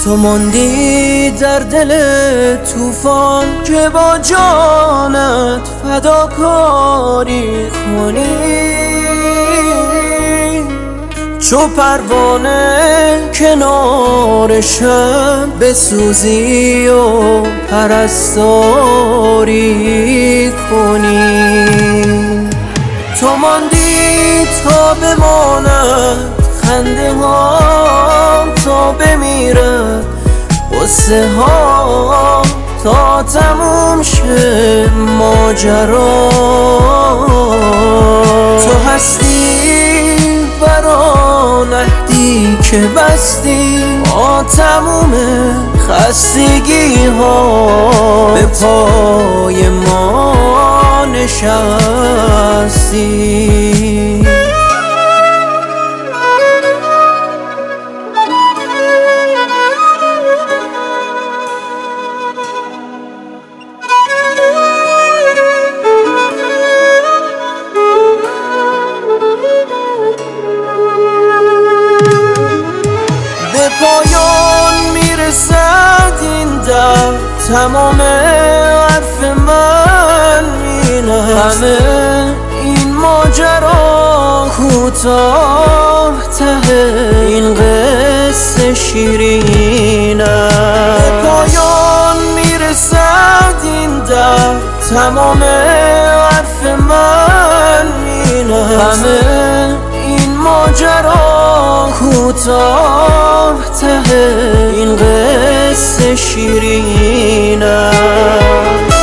تو ماندی در دل طوفان که با جانت فداکاری کنی، چو پروانه کنار شب بسوزی و پرستاری کنی. تو ماندی تا بماند خنده ها، تا بمیرد قصه ها، تا تموم شه ماجرا. تو هستی برا نهدی که بستی با تموم خستگی ها، به پای ما نشستی. به پایان میرسد این درد، تمام حرف من اینه، همه این ماجرا کوتاه ته این قصه شیرینه. به پایان میرسد این درد، تمام حرف من اینه، همه این ماجرا کوتاه ته این قصه شیرینه.